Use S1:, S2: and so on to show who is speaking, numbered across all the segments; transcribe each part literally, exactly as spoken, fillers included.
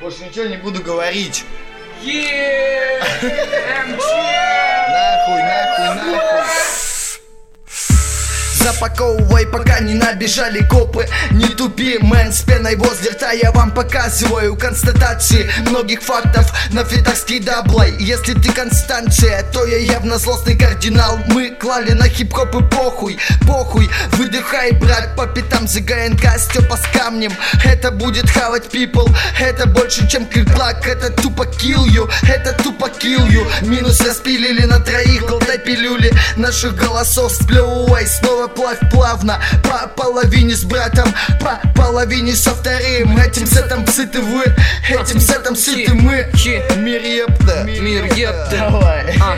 S1: больше ничего не буду говорить.
S2: Нахуй, нахуй, нахуй. Запаковывай, пока не набежали копы. Не тупи, мэн, с пеной возле рта я вам показываю констатации многих фактов на фитах с кидаблой. Если ты констанция, то я явно злостный кардинал. Мы клали на хип-хоп и похуй, похуй. Выдыхай, брат, по пятам за ГНК, Степа с камнем. Это будет хавать people, это больше чем клиплак. Это тупо kill you, это тупо kill you. Минус распилили на троих, глотай пилюли наших голосов, сплевывай, снова плавь плавно, по половине с братом, по половине со вторым. Этим сетом сыты вы, этим сетом сыты мы. Мир епта,
S3: Мир епта.
S2: Давай.
S3: А.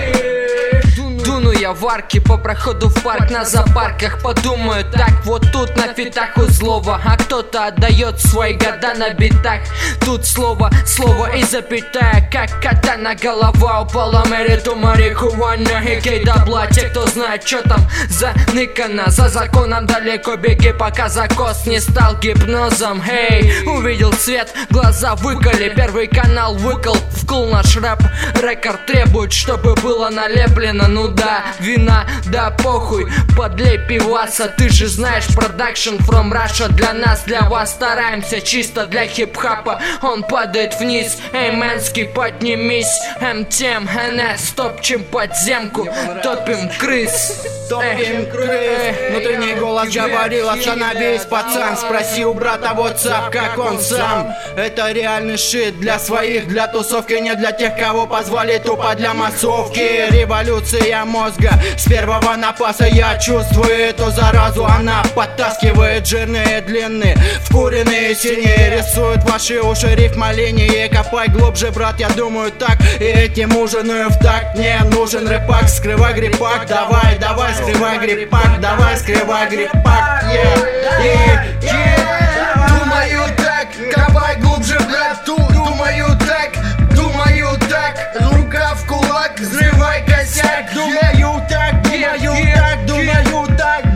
S3: Дуну я в арке по проходу в парк на зоопарках. Подумаю так, вот тут на фитах у злого, а кто-то отдает свои года на битах. Тут слово, слово и запятая, как катана. Голова упала, мэриту марихуана и кейдабла. Те, кто знает, что там заныкано, за законом далеко беги, пока закос не стал гипнозом. Эй, увидел свет, глаза выколи, первый канал выкол, вкл наш рэп. Рекорд требует, чтобы было налеплено. Ну да, вина, да похуй, подлей пиваса. Ты же знаешь, продакшн from Russia. Для нас, для вас стараемся чисто для хип-хапа. Он падает вниз, эй, мэнский, поднимись. эм ти эм, эн эс, топчем подземку, топим крыс.
S4: Топим крыс. Внутренний голос говорил: остановись, пацан. Спроси у брата WhatsApp, как он сам. Это реальный шит для своих, для тусовки, не для тех, кого позвали тупо для массовки. Революция мозга с первого напаса. Я чувствую эту заразу, она подтаскивает жирные, длинные, вкуренные синие. Рисует ваши уши рифмолинии. Копай глубже, брат, я думаю так. И этим ужинаю в такт. Мне нужен рэпак, скрывай гриппак. Давай, давай, скрывай гриппак. Давай, скрывай гриппак. yeah, yeah, yeah.
S2: Думаю так, копай глубже, брат, ту. Думаю так, думаю так. Рука в кулак, взрывай косяк.
S4: Думаю так, думаю так, думаю так.